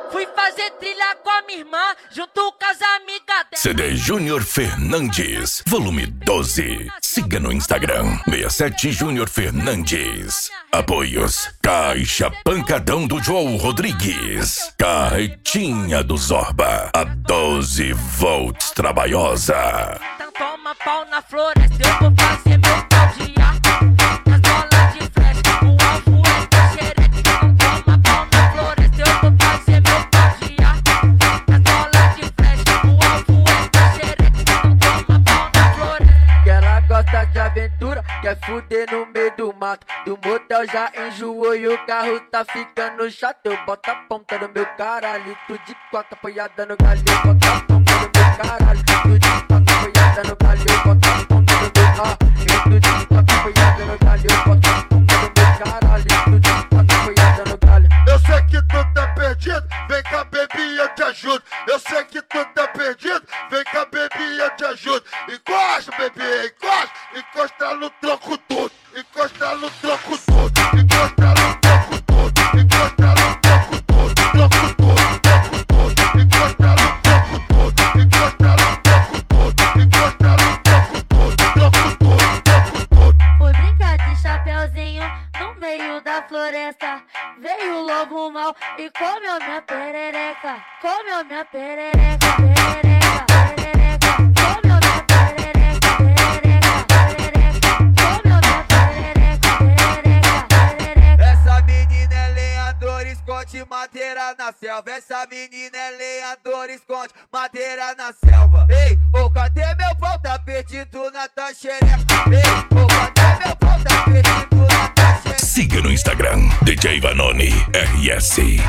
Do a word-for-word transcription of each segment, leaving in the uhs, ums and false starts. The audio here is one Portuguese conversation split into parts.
Fui fazer trilha com a minha irmã, junto com as amigas dela. C D Júnior Fernandes, volume doze. Siga no Instagram, sessenta e sete Júnior Fernandes. Apoios: Caixa Pancadão do João Rodrigues, Carretinha do Zorba, a doze volts trabalhosa. Então toma pau na floresta, eu vou fazer meu pau de ar. As bolas de flecha, o alvo é do xereque. Então toma pau na floresta, eu vou fazer meu pau de ar. As bolas de flecha, o alvo é do xereque. Então toma pau na floresta. Que ela gosta de aventura, quer fuder no meio do mato. Do motel já enjoou e o carro tá ficando chato. Eu boto a ponta no meu caralho, tu de quatro apoiada no galho. Boto a ponta no meu caralho, tu de quatro apoiada no galho. Boto a ponta no meu caralho, tu de quatro apoiada no galho. Boto a ponta no meu caralho, tu de quatro apoiada no galho. Eu sei que tu tá perdido, vem cá baby eu te ajudo. Eu sei que tu tá perdido, vem cá baby eu te ajudo. Encosta baby, encosta, encosta no tronco todo. Encosta no tronco todo, encosta no tronco todo. Encosta no tronco todo, tronco todo, tronco todo. Encosta no tronco todo, encosta no tronco todo. Encosta no tronco todo, tronco todo, tronco todo. Fui brincar de chapeuzinho no meio da floresta. Veio o lobo mal e comeu minha perereca. Comeu minha perereca, perereca, perereca. Comeu minha perereca, perereca, perereca. Comeu minha perereca, perereca, perereca. Essa menina é lenhadora, esconde madeira na selva. Essa menina é lenhadora, esconde madeira na selva. Ei, ô, cadê meu pau? Tá perdido na tua xereca. Ei, ô, cadê meu pau? Tá perdido na tua xereca. Siga no Instagram, D J Vanoni R S. Ei,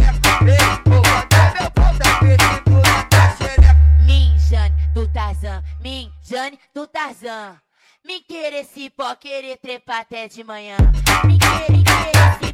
ô, cadê meu pau? Tá perdido na tua xereca. Minjane do Tarzan, Minjane do Tarzan. Me querer esse pó, querer trepar até de manhã. Me querer, querer esse